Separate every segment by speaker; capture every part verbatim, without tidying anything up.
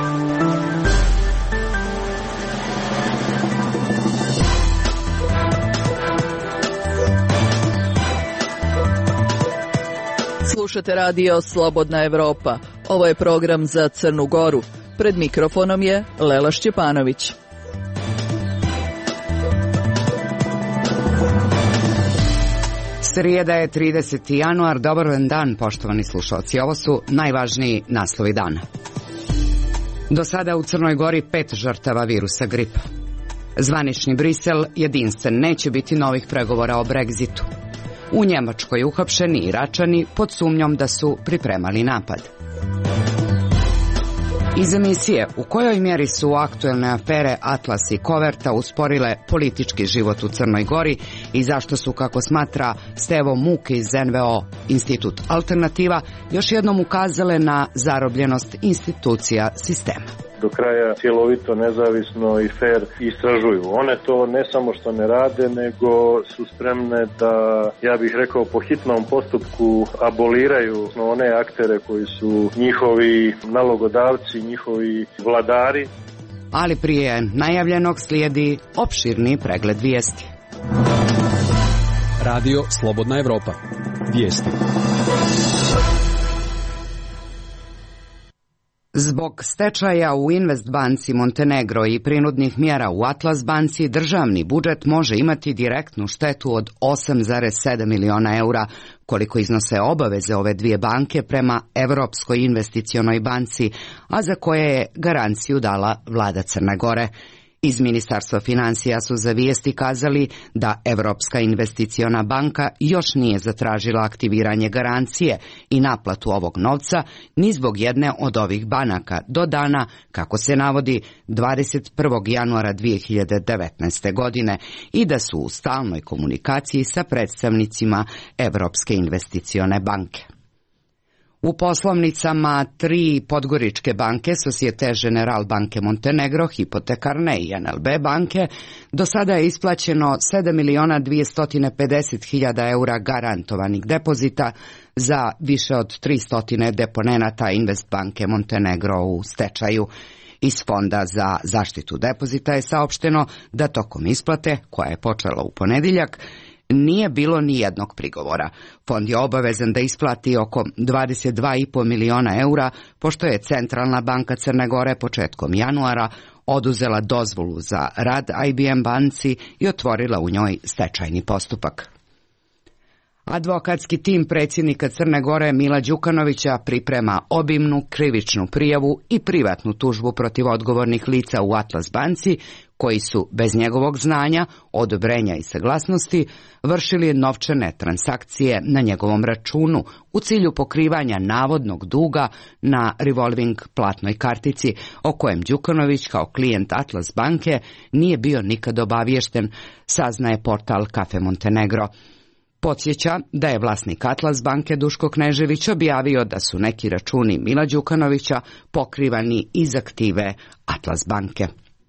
Speaker 1: Slušate radio Slobodna Evropa. Ovo je program za Crnu Goru. Pred mikrofonom je Lela Šćepanović.
Speaker 2: Srijeda je trideseti januar. Dobar vam dan, poštovani slušalci. Ovo su najvažniji naslovi dana. Do sada u Crnoj Gori pet žrtava virusa gripa. Zvanični Brisel jedinstven, neće biti novih pregovora o Brexitu. U Njemačkoj uhapšeni Iračani pod sumnjom da su pripremali napad. Iz emisije u kojoj mjeri su aktuelne afere Atlas i Koverta usporile politički život u Crnoj Gori i zašto su, kako smatra Stevo Muk iz en ve o Institut Alternativa, još jednom ukazale na zarobljenost institucija sistema.
Speaker 3: Do kraja cjelovito, nezavisno i fair istražuju. One to ne samo što ne rade, nego su spremne da, ja bih rekao, po hitnom postupku aboliraju one aktere koji su njihovi nalogodavci, njihovi vladari.
Speaker 2: Ali prije najavljenog slijedi opširni pregled vijesti.
Speaker 4: Radio Slobodna Evropa. Vijesti.
Speaker 2: Zbog stečaja u Investbanci Montenegro i prinudnih mjera u Atlas banci, državni budžet može imati direktnu štetu od osam zarez sedam miliona eura, koliko iznose obaveze ove dvije banke prema Evropskoj investicionoj banci, a za koje je garanciju dala vlada Crne Gore. Iz Ministarstva financija su za vijesti kazali da Evropska investiciona banka još nije zatražila aktiviranje garancije i naplatu ovog novca ni zbog jedne od ovih banaka do dana, kako se navodi, dvadeset prvog januara dvije hiljade devetnaeste. godine i da su u stalnoj komunikaciji sa predstavnicima Evropske investicione banke. U poslovnicama tri podgoričke banke, Societe Generale banke Montenegro, Hipotekarne i en el be banke, do sada je isplaćeno sedam miliona dvjesto pedeset hiljada eura garantovanih depozita za više od tristo deponenata Investbanke Montenegro u stečaju. Iz Fonda za zaštitu depozita je saopšteno da tokom isplate, koja je počela u ponedjeljak, nije bilo ni jednog prigovora. Fond je obavezan da isplati oko dvadeset dva i po miliona eura, pošto je Centralna banka Crne Gore početkom januara oduzela dozvolu za rad i be em banci i otvorila u njoj stečajni postupak. Advokatski tim predsjednika Crne Gore Mila Đukanovića priprema obimnu krivičnu prijavu i privatnu tužbu protiv odgovornih lica u Atlas banci, koji su bez njegovog znanja, odobrenja i saglasnosti vršili novčane transakcije na njegovom računu u cilju pokrivanja navodnog duga na revolving platnoj kartici, o kojem Đukanović kao klijent Atlas banke nije bio nikad obaviješten, saznaje portal Cafe Montenegro. Podsjeća da je vlasnik Atlas banke Duško Knežević objavio da su neki računi Mila Đukanovića pokrivani iz aktive Atlas banke.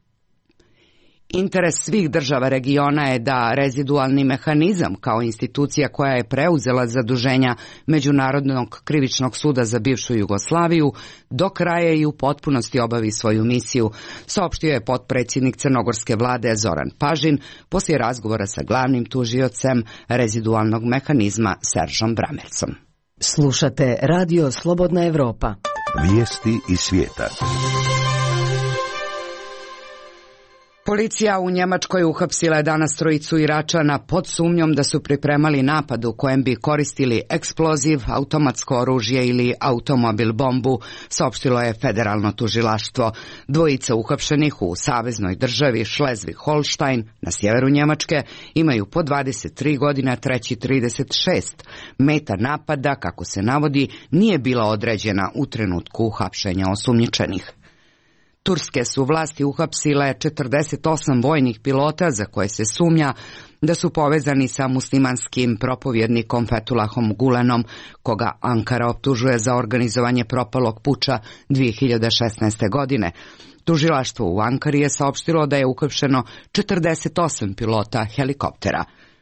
Speaker 2: Interes svih država regiona je da rezidualni mehanizam kao institucija koja je preuzela zaduženja Međunarodnog krivičnog suda za bivšu Jugoslaviju do kraja i u potpunosti obavi svoju misiju, saopštio je potpredsjednik crnogorske vlade Zoran Pažin poslije razgovora sa glavnim tužiocem rezidualnog mehanizma Seržom Bramercom.
Speaker 5: Slušate radio Slobodna Evropa.
Speaker 6: Vijesti iz svijeta.
Speaker 2: Policija u Njemačkoj uhapsila je danas trojicu Iračana pod sumnjom da su pripremali napad u kojem bi koristili eksploziv, automatsko oružje ili automobil bombu, saopštilo je federalno tužilaštvo. Dvojica uhapšenih u saveznoj državi Schleswig-Holstein na sjeveru Njemačke imaju po dvadeset tri godine, treći trideset šest. Meta napada, kako se navodi, nije bila određena u trenutku uhapšenja osumnjičenih. Turske su vlasti uhapsile četrdeset osam vojnih pilota za koje se sumnja da su povezani sa muslimanskim propovjednikom Fethullahom Gulenom, koga Ankara optužuje za organizovanje propalog puča dvije hiljade šesnaeste. godine. Tužilaštvo u Ankari je saopštilo da je uhapšeno četrdeset osam pilota helikoptera.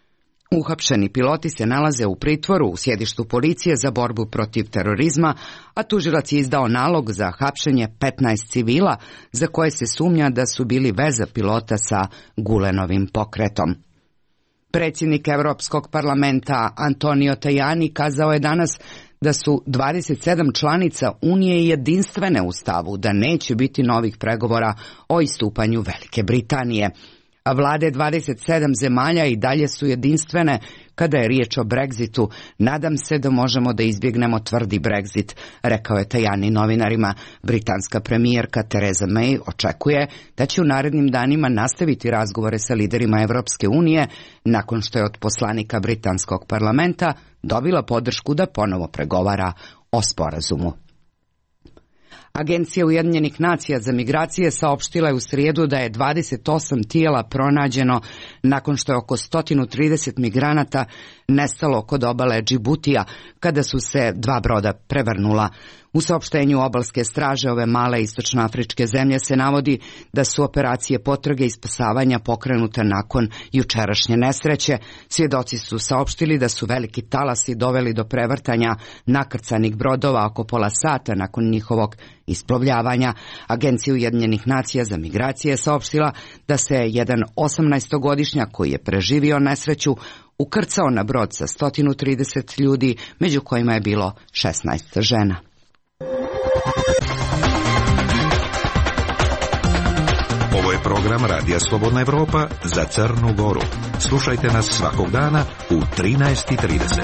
Speaker 2: Uhapšeni piloti se nalaze u pritvoru u sjedištu policije za borbu protiv terorizma, a tužilac je izdao nalog za hapšenje petnaest civila za koje se sumnja da su bili veza pilota sa Gulenovim pokretom. Predsjednik Europskog parlamenta Antonio Tajani kazao je danas da su dvadeset sedam članica Unije jedinstvene u stavu da neće biti novih pregovora o istupanju Velike Britanije. A vlade dvadeset sedam zemalja i dalje su jedinstvene kada je riječ o Brexitu. Nadam se da možemo da izbjegnemo tvrdi Brexit, rekao je Tajani novinarima. Britanska premijerka Theresa May očekuje da će u narednim danima nastaviti razgovore sa liderima Evropske unije nakon što je od poslanika britanskog parlamenta dobila podršku da ponovo pregovara o sporazumu. Agencija Ujedinjenih nacija za migracije saopštila je u srijedu da je dvadeset osam tijela pronađeno nakon što je oko sto trideset migranata nestalo kod obale Džibutija kada su se dva broda prevrnula. U saopštenju obalske straže ove male istočnoafričke zemlje se navodi da su operacije potrage i spasavanja pokrenute nakon jučerašnje nesreće. Svjedoci su saopštili da su veliki talasi doveli do prevrtanja nakrcanih brodova oko pola sata nakon njihovog isplovljavanja. Agencija Ujedinjenih nacija za migracije saopštila da se jedan osamnaestogodišnjak koji je preživio nesreću ukrcao na brod sa sto trideset ljudi, među kojima je bilo šesnaest žena.
Speaker 6: Ovo je program Radija Slobodna Evropa za Crnu Goru. Slušajte nas svakog dana u trinaest i trideset.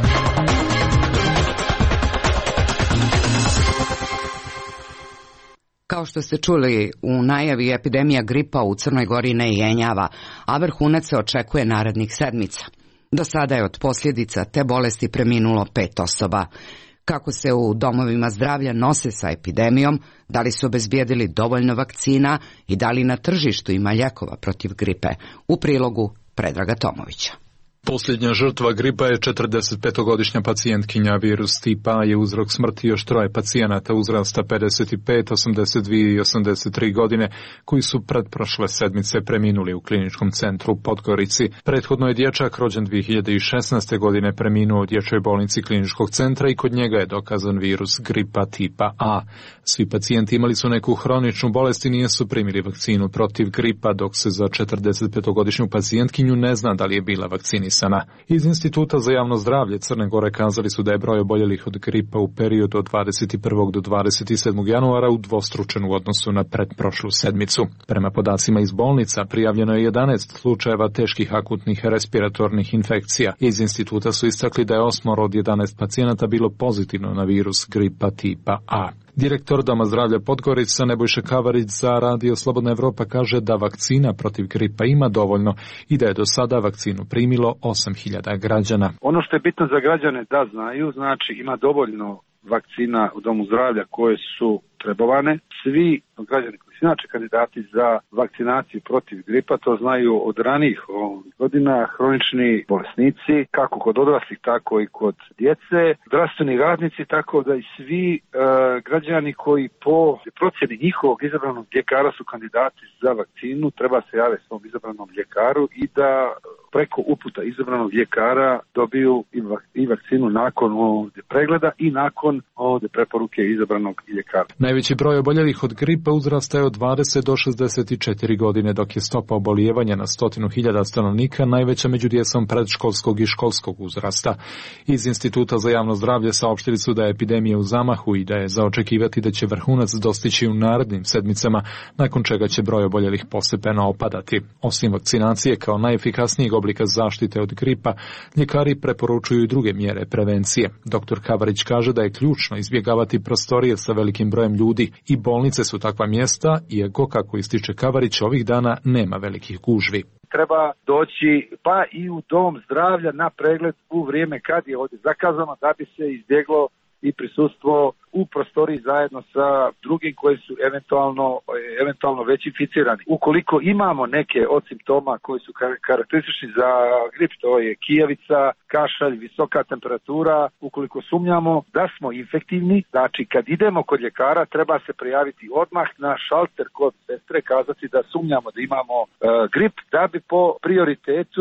Speaker 2: Kao što ste čuli, u najavi epidemija gripa u Crnoj Gori ne jenjava, a vrhunac se očekuje narednih sedmica. Do sada je od posljedica te bolesti preminulo pet osoba. Kako se u domovima zdravlja nose sa epidemijom, da li su obezbijedili dovoljno vakcina i da li na tržištu ima lijekova protiv gripe, u prilogu Predraga Tomovića.
Speaker 7: Posljednja žrtva gripa je četrdesetpetogodišnja pacijentkinja. Virus tipa A je uzrok smrti još troje pacijenata uzrasta pedeset pet, osamdeset dvije i osamdeset tri godine, koji su pretprošle sedmice preminuli u kliničkom centru u Podgorici. Prethodno je dječak rođen dvije hiljade šesnaeste. godine preminuo u dječjoj bolnici kliničkog centra i kod njega je dokazan virus gripa tipa A. Svi pacijenti imali su neku hroničnu bolest i nisu primili vakcinu protiv gripa, dok se za četrdesetpetogodišnju pacijentkinju ne zna da li je bila vakcinisana. Iz Instituta za javno zdravlje Crne Gore kazali su da je broj oboljelih od gripa u periodu od dvadeset prvog do dvadeset sedmog januara udvostručen u odnosu na pretprošlu sedmicu. Prema podacima iz bolnica prijavljeno je jedanaest slučajeva teških akutnih respiratornih infekcija. Iz instituta su istakli da je osmoro od jedanaest pacijenata bilo pozitivno na virus gripa tipa A. Direktor Doma zdravlja Podgorica Nebojša Kavarić za Radio Slobodna Evropa kaže da vakcina protiv gripa ima dovoljno i da je do sada vakcinu primilo osam hiljada građana.
Speaker 8: Ono što je bitno za građane da znaju, znači ima dovoljno vakcina u Domu zdravlja koje su trebovane. Svi građani koji su inače kandidati za vakcinaciju protiv gripa, to znaju od ranijih godina, hronični bolesnici, kako kod odraslih, tako i kod djece, zdravstveni radnici, tako da i svi e, građani koji po procjeni njihovog izabranog ljekara su kandidati za vakcinu, treba se javiti svom izabranom ljekaru i da preko uputa izabranog ljekara dobiju i vakcinu nakon ovdje pregleda i nakon ovdje preporuke izabranog ljekara.
Speaker 7: Najveći broj oboljelih od gripa uzrasta je od dvadeset do šezdeset četiri godine, dok je stopa obolijevanja na stotinu hiljada stanovnika najveća među djecom predškolskog i školskog uzrasta. Iz Instituta za javno zdravlje saopštili su da je epidemija u zamahu i da je za očekivati da će vrhunac dostići u narednim sedmicama, nakon čega će broj oboljelih postepeno opadati. Osim vakcinacije kao najefikasnijeg oblika zaštite od gripa, ljekari preporučuju i druge mjere prevencije. Doktor Kavarić kaže da je ključno izbjegavati prostorije sa velikim brojem ljudi i bolnice su takva mjesta, iako, kako ističe Kavarić, ovih dana nema velikih gužvi.
Speaker 8: Treba doći pa i u dom zdravlja na pregled u vrijeme kad je ovdje zakazano, da bi se izbjeglo i prisustvo u prostoriji zajedno sa drugim koji su eventualno, eventualno već inficirani. Ukoliko imamo neke od simptoma koji su karakteristični za grip, to je kijavica, kašalj, visoka temperatura, ukoliko sumnjamo da smo infektivni, znači kad idemo kod ljekara treba se prijaviti odmah na šalter kod sestre, kazati da sumnjamo da imamo e, grip, da bi po prioritetu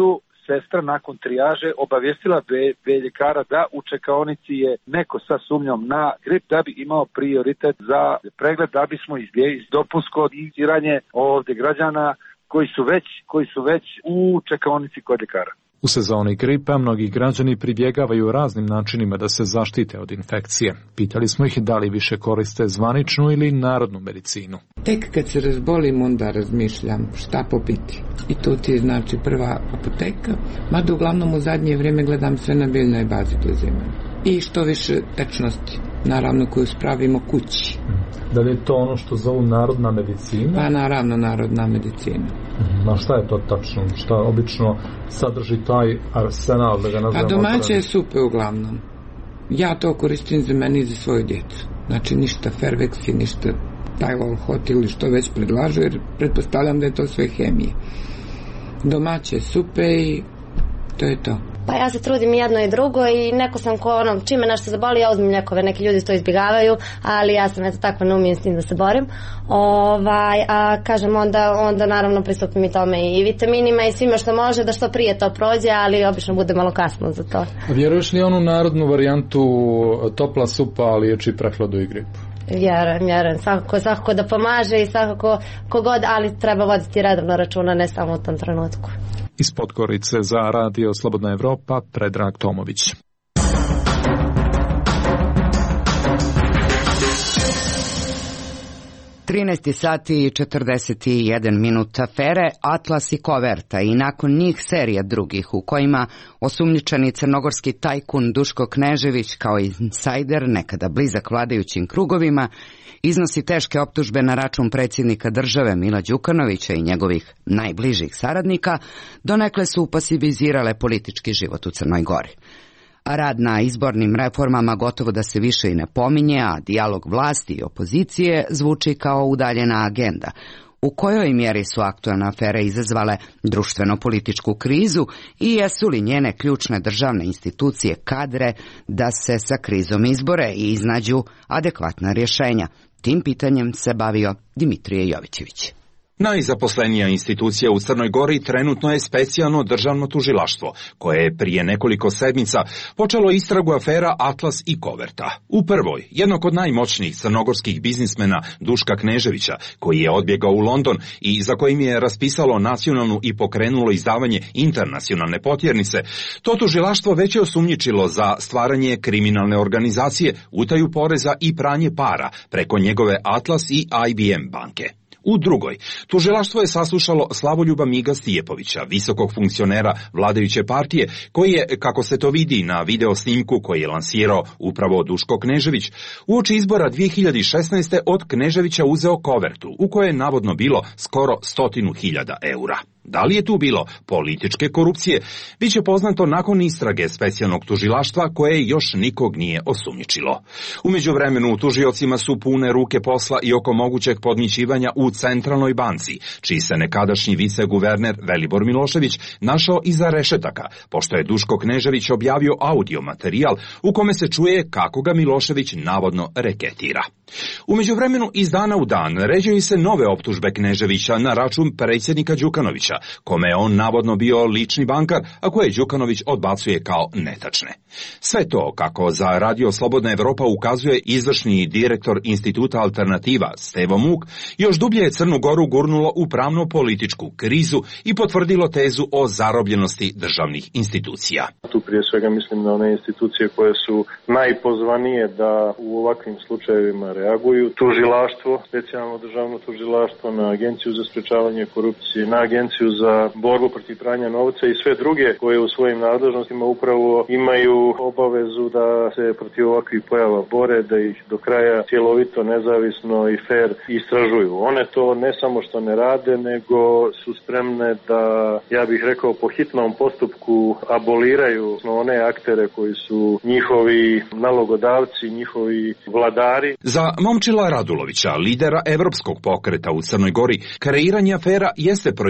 Speaker 8: sestra nakon trijaže obavijestila B ljekara da u čekaonici je neko sa sumnjom na grip, da bi imao prioritet za pregled, da bismo izbjegli dopunsko iniciranje ovdje građana koji su već, koji su već u čekaonici kod ljekara.
Speaker 7: U sezoni gripa mnogi građani pribjegavaju raznim načinima da se zaštite od infekcije. Pitali smo ih da li više koriste zvaničnu ili narodnu medicinu.
Speaker 9: Tek kad se razbolim onda razmišljam šta popiti. I to ti je znači prva apoteka. Mada uglavnom u zadnje vrijeme gledam sve na biljnoj bazi doziranja. I što više tečnosti, naravno koju spravimo kući.
Speaker 7: Da li je to ono što zovu narodna medicina?
Speaker 9: Pa naravno narodna medicina.
Speaker 7: Ma šta je to tačno? Šta obično sadrži taj arsenal, da ga nazovemo?
Speaker 9: A domaće supe uglavnom. Ja to koristim za meni i za svoju djecu. Znači ništa Fervex i ništa Tylenol Hot ili što već predlažu, jer pretpostavljam da je to sve hemije. Domaće supe i to je to.
Speaker 10: Pa ja se trudim jedno i drugo i neko sam ko ono, čime nešto zaboli, ja uzmem ljekove, neki ljudi to izbjegavaju, ali ja sam eto tako, ne umijem s tim da se borim. Ovaj, a kažem onda, onda naravno pristupim i tome i vitaminima i svime što može da što prije to prođe, ali obično bude malo kasno za to.
Speaker 7: Vjeruješ li onu narodnu varijantu topla supa, ali liječi prehladu i gripu?
Speaker 10: Vjerujem, vjerujem, svakako, svakako da pomaže i svakako kogod, ali treba voditi redovno računa, ne samo u tom trenutku.
Speaker 7: Iz Podgorice za Radio Slobodna Evropa, Predrag Tomović.
Speaker 2: trinaest sati i četrdeset jedan minut. Afere Atlas i Koverta i nakon njih serija drugih u kojima osumnjičeni crnogorski tajkun Duško Knežević kao insajder, nekada blizak vladajućim krugovima, iznosi teške optužbe na račun predsjednika države Mila Đukanovića i njegovih najbližih saradnika, donekle su pasivizirale politički život u Crnoj Gori. A rad na izbornim reformama gotovo da se više i ne pominje, a dijalog vlasti i opozicije zvuči kao udaljena agenda. U kojoj mjeri su aktualne afere izazvale društveno-političku krizu i jesu li njene ključne državne institucije kadre da se sa krizom izbore i iznađu adekvatna rješenja? Tim pitanjem se bavio Dimitrije Jovićević.
Speaker 11: Najzaposlenija institucija u Crnoj Gori trenutno je specijalno državno tužilaštvo, koje je prije nekoliko sedmica počelo istragu afera Atlas i Koverta. U prvoj, jednog od najmoćnijih crnogorskih biznismena Duška Kneževića, koji je odbjegao u London i za kojim je raspisalo nacionalnu i pokrenulo izdavanje internacionalne potjernice, to tužilaštvo već je osumnjičilo za stvaranje kriminalne organizacije, utaju poreza i pranje para preko njegove Atlas i I B M banke. U drugoj, tužilaštvo je saslušalo Slavoljuba Miga Stijepovića, visokog funkcionera vladajuće partije, koji je, kako se to vidi na video snimku koji je lansirao upravo Duško Knežević, uoči izbora dvije hiljade šesnaeste. od Kneževića uzeo kovertu, u kojoj je navodno bilo skoro stotinu hiljada eura. Da li je tu bilo političke korupcije, bit će poznato nakon istrage specijalnog tužilaštva koje još nikog nije osumnjičilo. U međuvremenu tužiocima su pune ruke posla i oko mogućeg podmićivanja u Centralnoj banci, čiji se nekadašnji viceguverner Velibor Milošević našao iza rešetaka, pošto je Duško Knežević objavio audio materijal u kome se čuje kako ga Milošević navodno reketira. U međuvremenu iz dana u dan ređaju se nove optužbe Kneževića na račun predsjednika Đukanovića, kome je on navodno bio lični bankar, a koje Đukanović odbacuje kao netačne. Sve to, kako za Radio Slobodna Evropa ukazuje izvršni direktor Instituta Alternativa Stevo Muk, još dublje je Crnu Goru gurnulo u pravno-političku krizu i potvrdilo tezu o zarobljenosti državnih institucija.
Speaker 3: Tu prije svega mislim na one institucije koje su najpozvanije da u ovakvim slučajevima reaguju. Tužilaštvo, specijalno državno tužilaštvo, na Agenciju za sprečavanje korupcije, na Agenciju za borbu protiv pranja novca i sve druge koje u svojim nadležnostima upravo imaju obavezu da se protiv ovakvih pojava bore, da ih do kraja cjelovito, nezavisno i fair istražuju. One to ne samo što ne rade, nego su spremne da, ja bih rekao, po hitnom postupku aboliraju one aktere koji su njihovi nalogodavci, njihovi vladari.
Speaker 11: Za Momčila Radulovića, lidera Evropskog pokreta u Crnoj Gori, kreiranje afera jeste proizvelo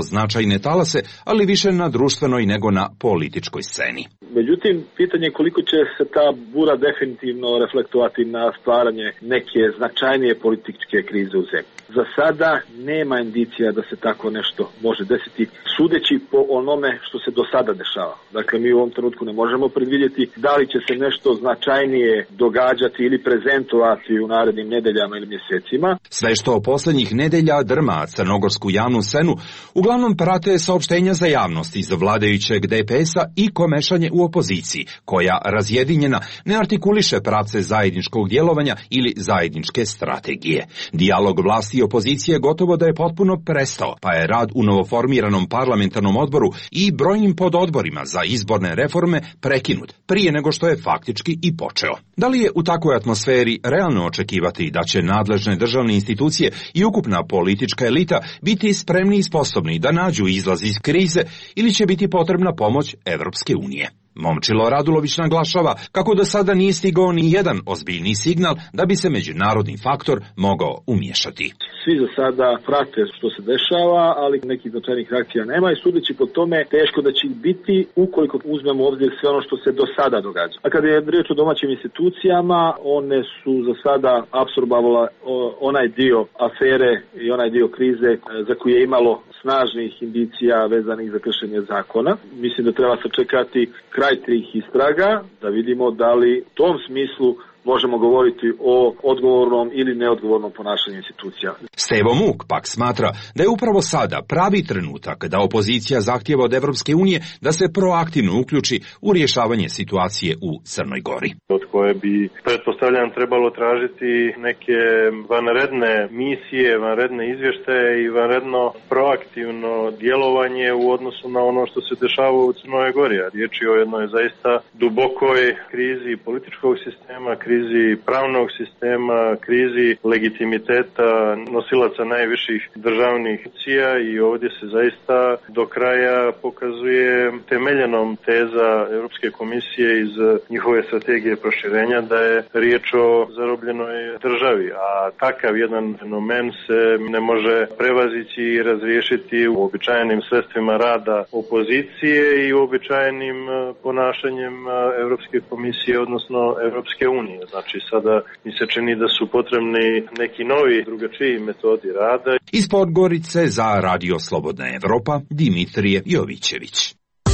Speaker 11: značajne talase, ali više na društvenoj nego na političkoj sceni.
Speaker 12: Međutim, pitanje je koliko će se ta bura definitivno reflektovati na stvaranje neke značajnije političke krize u zemlji. Za sada nema indicija da se tako nešto može desiti, sudeći po onome što se do sada dešava. Dakle, mi u ovom trenutku ne možemo predvidjeti da li će se nešto značajnije događati ili prezentovati u narednim nedeljama ili mjesecima.
Speaker 11: Sve što poslednjih nedelja drma crnogorsku javnu scenu uglavnom prate saopštenja za javnost iz vladajućeg D P S-a i komešanje u opoziciji, koja razjedinjena ne artikuliše pravce zajedničkog djelovanja ili zajedničke strategije. Dijalog vlasti i opozicije gotovo da je potpuno prestao, pa je rad u novoformiranom parlamentarnom odboru i brojnim pododborima za izborne reforme prekinut, prije nego što je faktički i počeo. Da li je u takvoj atmosferi realno očekivati da će nadležne državne institucije i ukupna politička elita biti spremni i sposobni da nađu izlaz iz krize ili će biti potrebna pomoć Evropske unije? Momčilo Radulović naglašava kako do sada nije stigao ni jedan ozbiljni signal da bi se međunarodni faktor mogao umiješati.
Speaker 12: Svi za sada prate što se dešava, ali nekih značajnih reakcija nema i sudeći po tome teško da će ih biti ukoliko uzmemo u obzir sve ono što se do sada događa. A kada je riječ o domaćim institucijama, one su za sada apsorbavale onaj dio afere i onaj dio krize za koji je imalo snažnih indicija vezanih za kršenje zakona. Mislim da treba sačekati kraj tih istraga, da vidimo da li u tom smislu možemo govoriti o odgovornom ili neodgovornom ponašanju institucija.
Speaker 11: Stevo Muk pak smatra da je upravo sada pravi trenutak da opozicija zahtijeva od Evropske unije da se proaktivno uključi u rješavanje situacije u Crnoj Gori.
Speaker 3: Od koje bi, pretpostavljam, trebalo tražiti neke vanredne misije, vanredne izvještaje i vanredno proaktivno djelovanje u odnosu na ono što se dešava u Crnoj Gori. A riječ je o jednoj zaista dubokoj krizi političkog sistema, krizi pravnog sistema, krizi legitimiteta nosilaca najviših državnih cija i ovdje se zaista do kraja pokazuje temeljenom teza Europske komisije iz njihove strategije proširenja da je riječ o zarobljenoj državi, a takav jedan fenomen se ne može prevazići i razriješiti u običajnim sredstvima rada opozicije i uobičajenim ponašanjem Europske komisije, odnosno Europske unije. Znači sada mi se čini da su potrebni neki novi, drugačiji metodi rada.
Speaker 11: Iz Podgorice za Radio Slobodna Evropa, Dimitrije Jovićević.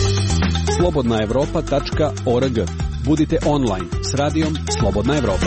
Speaker 4: slobodna evropa tačka org. Budite online s radijom Slobodna Evropa.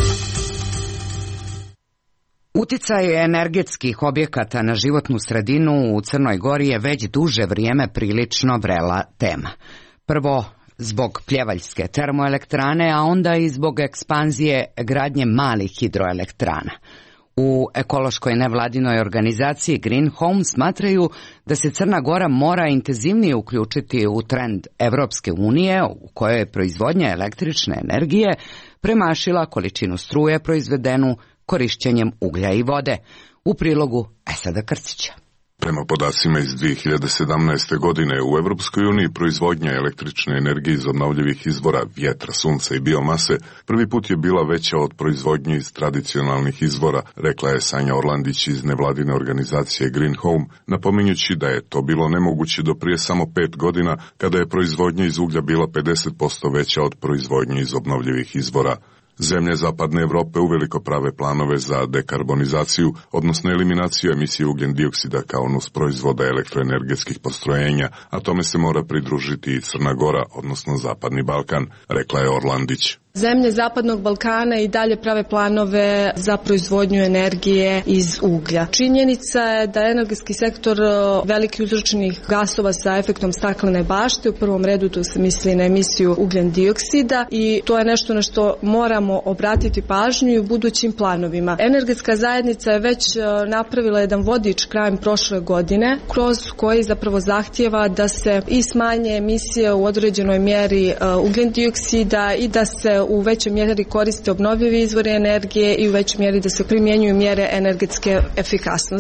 Speaker 2: Uticaj energetskih objekata na životnu sredinu u Crnoj Gori je već duže vrijeme prilično vrela tema. Prvo, zbog pljevaljske termoelektrane, a onda i zbog ekspanzije gradnje malih hidroelektrana. U ekološkoj nevladinoj organizaciji Green Home smatraju da se Crna Gora mora intenzivnije uključiti u trend Evropske unije u kojoj je proizvodnja električne energije premašila količinu struje proizvedenu korišćenjem uglja i vode. U prilogu Esada Krstića.
Speaker 13: Prema podacima iz dvije hiljade sedamnaeste. godine u Evropskoj uniji proizvodnja električne energije iz obnovljivih izvora vjetra, sunca i biomase prvi put je bila veća od proizvodnje iz tradicionalnih izvora, rekla je Sanja Orlandić iz nevladine organizacije Green Home, napominjući da je to bilo nemoguće do prije samo pet godina kada je proizvodnja iz uglja bila pedeset posto veća od proizvodnje iz obnovljivih izvora. Zemlje zapadne Evrope uveliko prave planove za dekarbonizaciju, odnosno eliminaciju emisije ugljen dioksida kao nus proizvoda elektroenergetskih postrojenja, a tome se mora pridružiti i Crna Gora, odnosno Zapadni Balkan, rekla je Orlandić.
Speaker 14: Zemlje Zapadnog Balkana i dalje prave planove za proizvodnju energije iz uglja. Činjenica je da je energetski sektor veliki uzročnih gasova sa efektom staklene bašte. U prvom redu tu se misli na emisiju ugljen dioksida i to je nešto na što moramo obratiti pažnju i u budućim planovima. Energetska zajednica je već napravila jedan vodič krajem prošle godine kroz koji zapravo zahtijeva da se i smanje emisije u određenoj mjeri ugljen dioksida i da se u većoj mjeri koriste obnovljivi izvori energije i u većoj mjeri da se primjenjuju mjere energetske efikasnosti.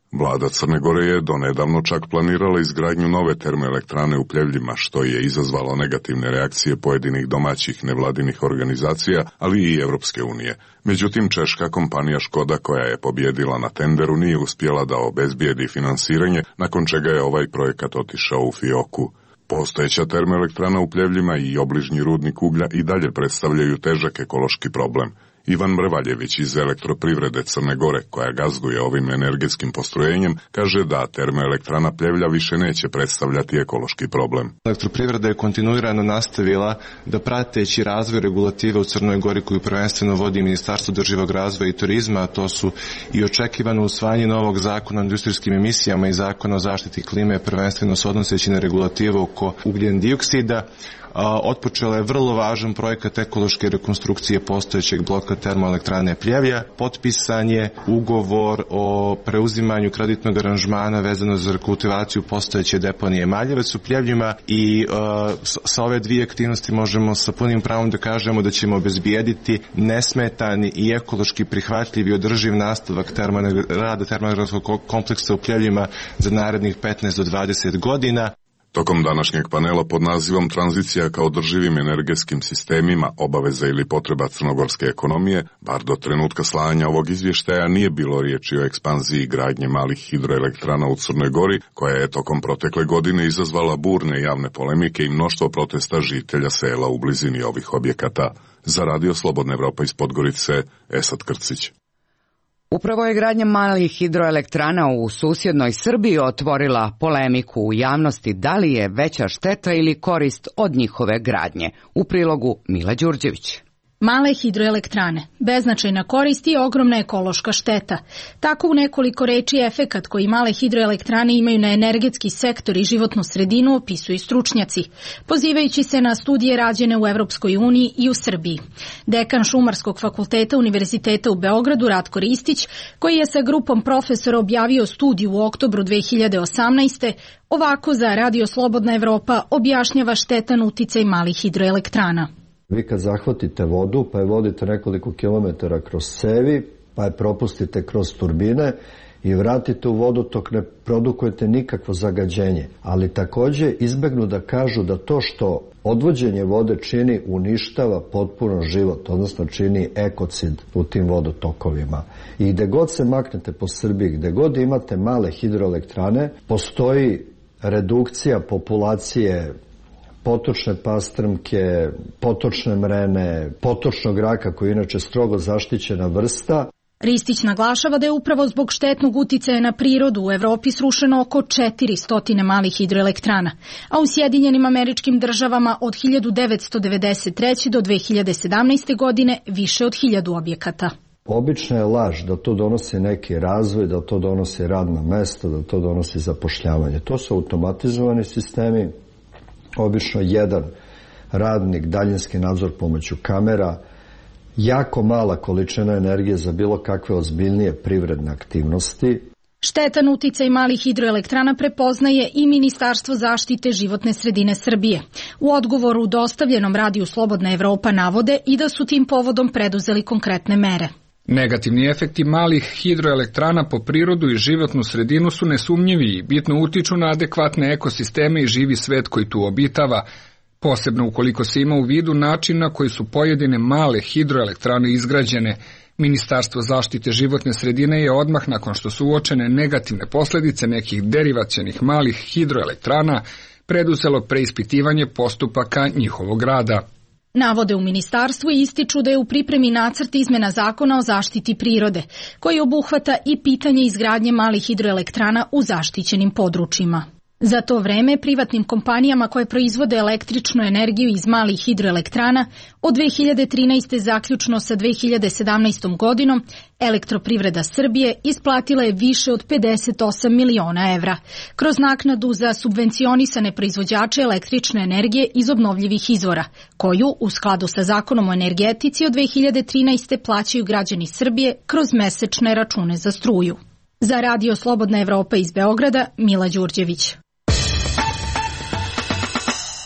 Speaker 13: Vlada Crne Gore je donedavno čak planirala izgradnju nove termoelektrane u Pljevljima, što je izazvalo negativne reakcije pojedinih domaćih nevladinih organizacija, ali i Evropske unije. Međutim, češka kompanija Škoda, koja je pobjedila na tenderu, nije uspjela da obezbijedi finansiranje, nakon čega je ovaj projekat otišao u fioku. Postojeća termoelektrana u Pljevljima i obližnji rudnik uglja i dalje predstavljaju težak ekološki problem. Ivan Mrvaljević iz Elektroprivrede Crne Gore, koja gazduje ovim energetskim postrojenjem, kaže da termoelektrana Pljevlja više neće predstavljati ekološki problem.
Speaker 15: Elektroprivreda je kontinuirano nastavila da prateći razvoj regulative u Crnoj Gori koju prvenstveno vodi Ministarstvo održivog razvoja i turizma, a to su i očekivano usvajanje novog zakona o industrijskim emisijama i zakona o zaštiti klime, prvenstveno se odnoseći na regulativu oko ugljen dioksida. Otpočela je vrlo važan projekat ekološke rekonstrukcije postojećeg bloka termoelektrane Pljevlja. Potpisan je ugovor o preuzimanju kreditnog aranžmana vezano za rekultivaciju postojeće deponije Maljevac u Pljevljima i uh, sa ove dvije aktivnosti možemo sa punim pravom da kažemo da ćemo obezbijediti nesmetani i ekološki prihvatljiv i održiv nastavak termo, rada termoelektrskog kompleksa u Pljevljima za narednih petnaest do dvadeset godina.
Speaker 13: Tokom današnjeg panela pod nazivom Tranzicija ka održivim energetskim sistemima, obaveza ili potreba crnogorske ekonomije, bar do trenutka slanja ovog izvještaja nije bilo riječi o ekspanziji gradnje malih hidroelektrana u Crnoj Gori, koja je tokom protekle godine izazvala burne javne polemike i mnoštvo protesta žitelja sela u blizini ovih objekata. Za Radio Slobodna Evropa iz Podgorice, Esad Krcić.
Speaker 2: Upravo je gradnja malih hidroelektrana u susjednoj Srbiji otvorila polemiku u javnosti da li je veća šteta ili korist od njihove gradnje. U prilogu Mila Đurđević.
Speaker 16: Male hidroelektrane, beznačajna korist i ogromna ekološka šteta. Tako u nekoliko reči efekat koji male hidroelektrane imaju na energetski sektor i životnu sredinu opisuju stručnjaci, pozivajući se na studije rađene u Evropskoj uniji i u Srbiji. Dekan Šumarskog fakulteta Univerziteta u Beogradu Ratko Ristić, koji je sa grupom profesora objavio studiju u oktobru dve hiljade osamnaeste. ovako za Radio Slobodna Evropa objašnjava štetan uticaj malih hidroelektrana.
Speaker 17: Vi kad zahvatite vodu, pa je vodite nekoliko kilometara kroz cevi, pa je propustite kroz turbine i vratite u vodotok, ne produkujete nikakvo zagađenje. Ali takođe izbegnu da kažu da to što odvođenje vode čini uništava potpuno život, odnosno čini ekocid u tim vodotokovima. I gde god se maknete po Srbiji, gde god imate male hidroelektrane, postoji redukcija populacije potočne pastrmke, potočne mrene, potočnog raka koji je inače strogo zaštićena vrsta.
Speaker 16: Ristić naglašava da je upravo zbog štetnog uticaja na prirodu u Evropi srušeno oko četiristo malih hidroelektrana, a u Sjedinjenim Američkim Državama od hiljadu devetsto devedeset treće. do dve hiljade sedamnaeste. godine više od hiljadu objekata.
Speaker 17: Obična je laž da to donosi neki razvoj, da to donosi radna mesta, da to donosi zapošljavanje. To su automatizovani sistemi, obično jedan radnik, daljinski nadzor pomoću kamera, jako mala količina energije za bilo kakve ozbiljnije privredne aktivnosti.
Speaker 16: Štetan uticaj malih hidroelektrana prepoznaje i Ministarstvo zaštite životne sredine Srbije. U odgovoru dostavljenom Radiju Slobodna Evropa navode i da su tim povodom preduzeli konkretne mere.
Speaker 18: Negativni efekti malih hidroelektrana po prirodu i životnu sredinu su nesumnjivi i bitno utiču na adekvatne ekosisteme i živi svet koji tu obitava, posebno ukoliko se ima u vidu način na koji su pojedine male hidroelektrane izgrađene. Ministarstvo zaštite životne sredine je odmah nakon što su uočene negativne posledice nekih derivacionih malih hidroelektrana preduzelo preispitivanje postupaka njihovog rada.
Speaker 16: Navode u ministarstvu i ističu da je u pripremi nacrt izmena zakona o zaštiti prirode, koji obuhvata i pitanje izgradnje malih hidroelektrana u zaštićenim područjima. Za to vreme privatnim kompanijama koje proizvode električnu energiju iz malih hidroelektrana od dve hiljade trinaeste. zaključno sa dve hiljade sedamnaestom. godinom Elektroprivreda Srbije isplatila je više od pedeset osam miliona evra kroz naknadu za subvencionisane proizvođače električne energije iz obnovljivih izvora, koju u skladu sa zakonom o energetici od dve hiljade trinaeste. plaćaju građani Srbije kroz mesečne račune za struju. Za Radio Slobodna Evropa iz Beograda, Mila Đurđević.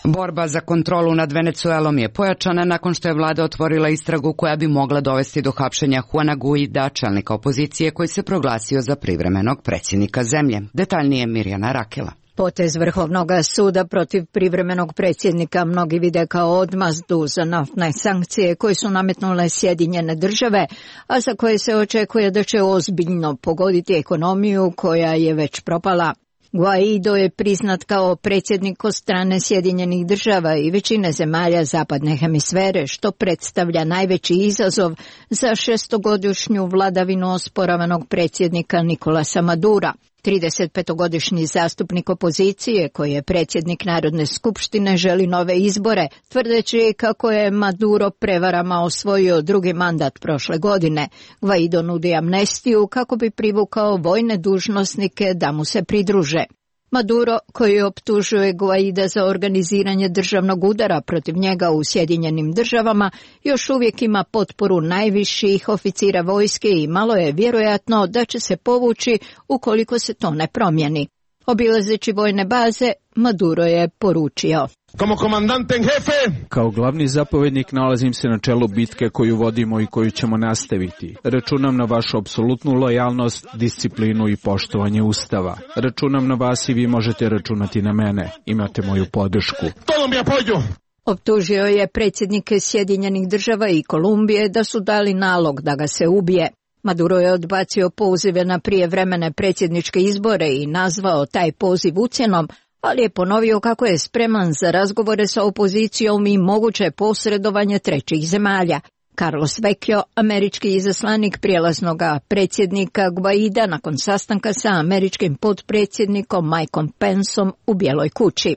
Speaker 2: Borba za kontrolu nad Venecuelom je pojačana nakon što je vlada otvorila istragu koja bi mogla dovesti do hapšenja Juana Guaida, čelnika opozicije koji se proglasio za privremenog predsjednika zemlje. Detaljnije Mirjana Rakela.
Speaker 19: Potez Vrhovnog suda protiv privremenog predsjednika mnogi vide kao odmazdu za naftne sankcije koje su nametnule Sjedinjene države, a za koje se očekuje da će ozbiljno pogoditi ekonomiju koja je već propala. Guaido je priznat kao predsjednik od strane Sjedinjenih država i većine zemalja zapadne hemisfere, što predstavlja najveći izazov za šestogodišnju vladavinu osporavanog predsjednika Nicolasa Madura. tridesetpetogodišnji zastupnik opozicije, koji je predsjednik Narodne skupštine, želi nove izbore, tvrdeći kako je Maduro prevarama osvojio drugi mandat prošle godine. Guaido nudi amnestiju kako bi privukao vojne dužnosnike da mu se pridruže. Maduro, koji optužuje Guaida za organiziranje državnog udara protiv njega u Sjedinjenim državama, još uvijek ima potporu najviših oficira vojske i malo je vjerojatno da će se povući ukoliko se to ne promijeni. Obilazeći vojne baze, Maduro je poručio:
Speaker 20: Como comandante en jefe.
Speaker 21: Kao glavni zapovjednik nalazim se na čelu bitke koju vodimo i koju ćemo nastaviti. Računam na vašu apsolutnu lojalnost, disciplinu i poštovanje Ustava. Računam na vas i vi možete računati na mene. Imate moju podršku.
Speaker 20: Todo mi apoyo.
Speaker 19: Optužio je predsjednike Sjedinjenih država i Kolumbije da su dali nalog da ga se ubije. Maduro je odbacio pozive na prijevremene predsjedničke izbore i nazvao taj poziv ucjenom, ali je ponovio kako je spreman za razgovore sa opozicijom i moguće posredovanje trećih zemalja. Carlos Vecchio, američki izaslanik prijelaznog predsjednika Guaida nakon sastanka sa američkim potpredsjednikom Mikeom Penceom u Bijeloj kući.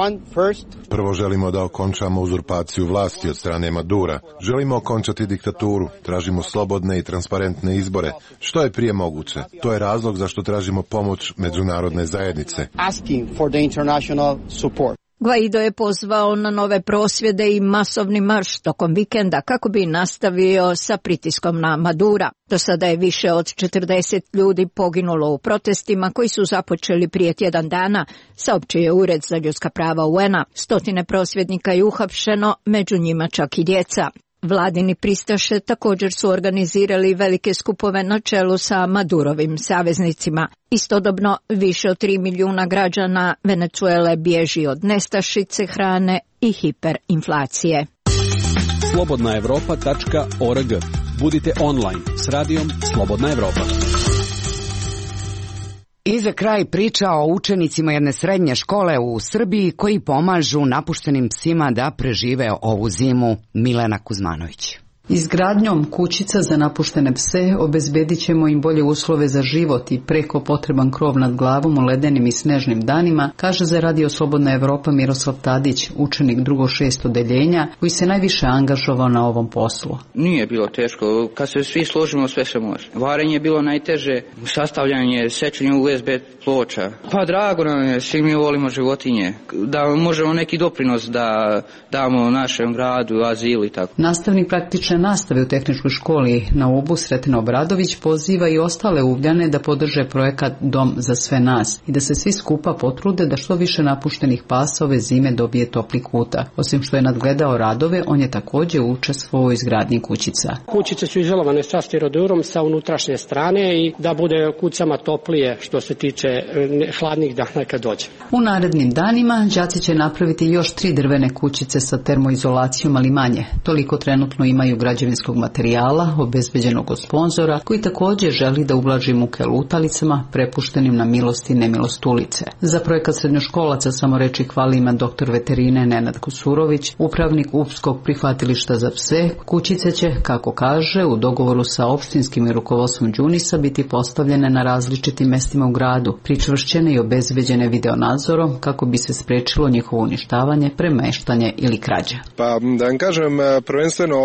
Speaker 22: Prvo želimo da okončamo uzurpaciju vlasti od strane Madura. Želimo okončati diktaturu. Tražimo slobodne i transparentne izbore. Što je prije moguće? To je razlog zašto tražimo pomoć međunarodne zajednice.
Speaker 19: Guaido je pozvao na nove prosvjede i masovni marš tokom vikenda kako bi nastavio sa pritiskom na Madura. Do sada je više od četrdeset ljudi poginulo u protestima koji su započeli prije tjedan dana, saopćio je Ured za ljudska prava U N-a. Stotine prosvjednika je uhapšeno, među njima čak i djeca. Vladini pristaše također su organizirali velike skupove na čelu sa Madurovim saveznicima. Istodobno, više od tri milijuna građana Venecuele bježi od nestašice hrane i hiperinflacije.
Speaker 4: slobodna evropa tačka org. Budite online s radijom Slobodna Evropa.
Speaker 2: I za kraj priča o učenicima jedne srednje škole u Srbiji koji pomažu napuštenim psima da prežive ovu zimu. Milena Kuzmanović.
Speaker 23: Izgradnjom kućica za napuštene pse obezbedit ćemo im bolje uslove za život i preko potreban krov nad glavom u ledenim i snežnim danima, kaže za Radio Slobodna Evropa Miroslav Tadić, učenik drugog šest odeljenja, koji se najviše angažovao na ovom poslu.
Speaker 24: Nije bilo teško, kad se svi složimo sve se može. Varenje je bilo najteže, sastavljanje, sečenje U S B ploča. Pa drago nam je, svi mi volimo životinje, da možemo neki doprinos da damo našem gradu, azilu i tako.
Speaker 23: Nastavnik praktične nastave u tehničkoj školi na Ubu Sretina Obradović poziva i ostale Ugljane da podrže projekat Dom za sve nas i da se svi skupa potrude da što više napuštenih pasa ove zime dobije topli kuta. Osim što je nadgledao radove, on je također učestvovao u izgradnji kućica.
Speaker 25: Kućice su izolovane sa stirodurom sa unutrašnje strane i da bude kucama toplije što se tiče hladnih dana kad dođe.
Speaker 23: U narednim danima đaci će napraviti još tri drvene kućice sa termoizolacijom, ali manje. Toliko trenutno imaju građevinskog materijala, obezbeđenog od sponzora, koji također želi da ublaži muke lutalicama, prepuštenim na milost i nemilost ulice. Za projekat srednjoškolaca samo reči hvali ima doktor veterine Nenad Kusurović, upravnik Upskog prihvatilišta za pse. Kućice će, kako kaže, u dogovoru sa opštinskim i rukovodstvom Đunisa biti postavljene na različitim mestima u gradu, pričvršćene i obezbeđene videonadzorom kako bi se sprečilo njihovo uništavanje, premeštanje ili krađa.
Speaker 26: Pa da vam kažem, prvenstveno ovo je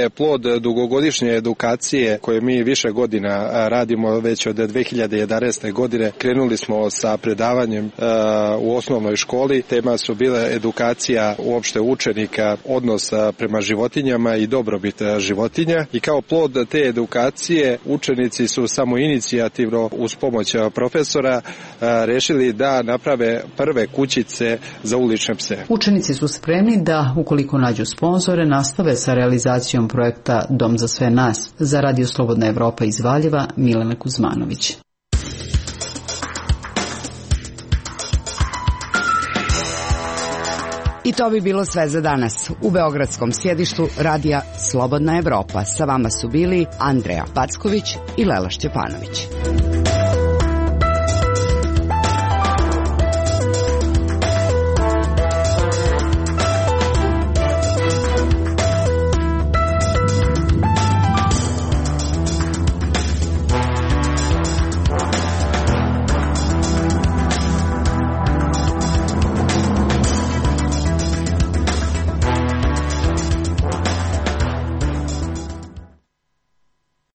Speaker 1: je plod dugogodišnje edukacije koje mi više godina radimo, već od dve hiljade jedanaeste. godine. Krenuli smo sa predavanjem uh, u osnovnoj školi. Tema su bile edukacija uopšte učenika, odnos prema životinjama i dobrobit životinja. I kao plod te edukacije učenici su samo inicijativno uz pomoć profesora uh, rešili da naprave prve kućice za ulične pse.
Speaker 23: Učenici su spremni da, ukoliko nađu sponzore, nastave sa realizacijom projekta Dom za sve nas. Za Radio Slobodna Evropa iz Valjeva, Milena Kuzmanović.
Speaker 2: I to bi bilo sve za danas. U beogradskom sjedištu Radija Slobodna Evropa sa vama su bili Andreja Packović i Lela Šćepanović.